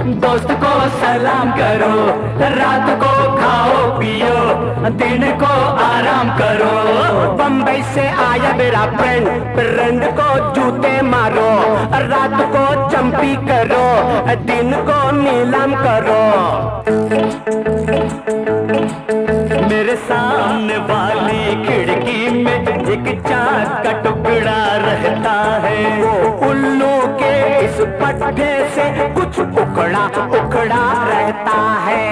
दोस्त को सलाम करो, रात को खाओ पियो, दिन को आराम करो। बम्बई से आया मेरा फ्रेंड को जूते मारो, रात को चंपी करो, दिन को नीलाम करो। मेरे सामने वाली खिड़की में एक चांद का टुकड़ा रहता है, वो उल्लू के इस पट्टे से कुछ उखड़ा उखड़ा रहता है।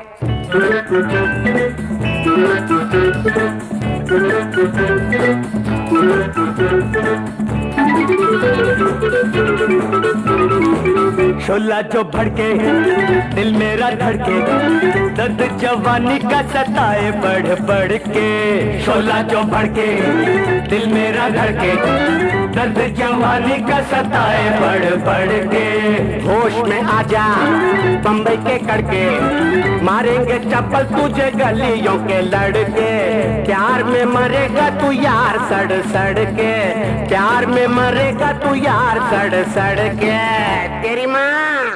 शोला जो भड़के दिल मेरा धड़के, दर्द जवानी का सताए बढ़ बढ़ के। शोला जो भड़के दिल मेरा धड़के, दर्द जवानी का सताए बढ़ बढ़ के। होश में आजा बम्बई के कड़के, मारेंगे चप्पल तुझे गलियों के लड़के। प्यार में मरेगा तू यार सड़ सड़ के, प्यार में मरेगा तू यार सड़ सड़ के। तेरी माँ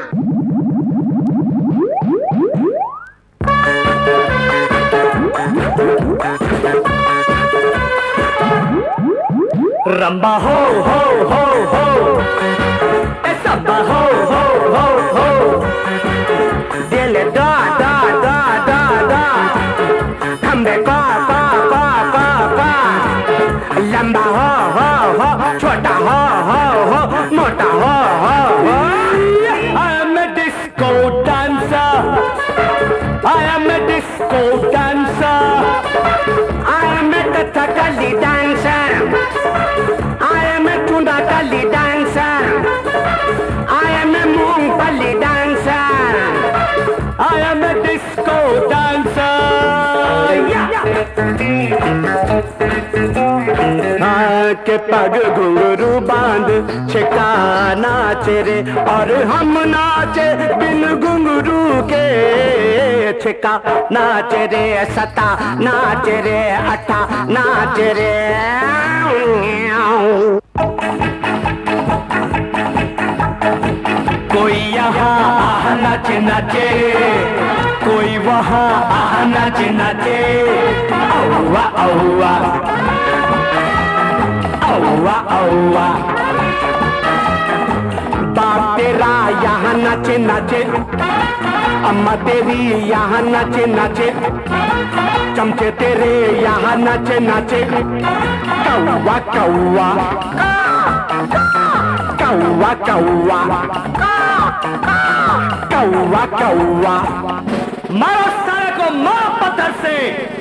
रंबा हो ए सब्बा हो दिल दा दा दा दा दा, खंबे का लंबा हो छोटा हो मोटा हो। I am a disco dancer, I am a disco dancer, I am a Kathakali dancer, I am a Tundakali dancer, I am a Mungpali dancer, I am a disco dancer. के पग घुंघरू बांध छिका नाचे रे, और हम नाचे बिन घुंघरू के। छिका नाचे रे, सता नाचे रे, अठा नाचे रे। कोई यहाँ आह नाचे नाचे, कोई वहाँ आह नाचे नाचे। औवा औवा औवा औवा, बाप तेरा यहाँ नाचे नाचे, अम्मा तेरी यहाँ नाचे नाचे, चमचे तेरे यहाँ नाचे नाचे। कौवा कौवा कौवा कौवा कौवा कौवा, मारो सारे को मारो पत्थर से।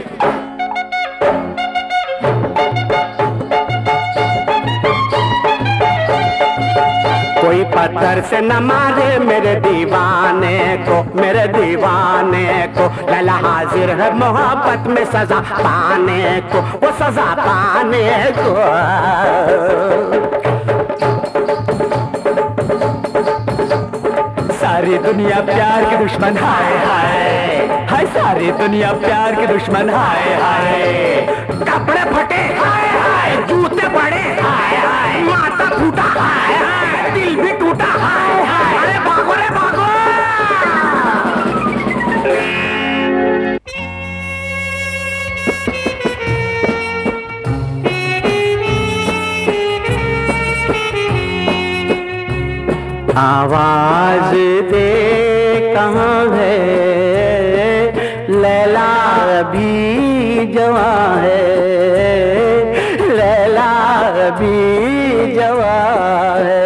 कोई पत्थर से न मारे मेरे दीवाने को, मेरे दीवाने को। लैला हाजिर है मोहब्बत में सजा पाने को, वो सजा पाने को। सारी दुनिया प्यार की दुश्मन हाय हाय हाय, सारी दुनिया प्यार की दुश्मन हाय हाय। कपड़े फटे हाय हाय, जूते पड़े हाय हाय, माथा फूटा हाय हाय, दिल भी टूटा हाय हाय। अरे भागो रे भागो। आवाज दे कहाँ है, लैला अभी जवां है, लैला अभी जवां है।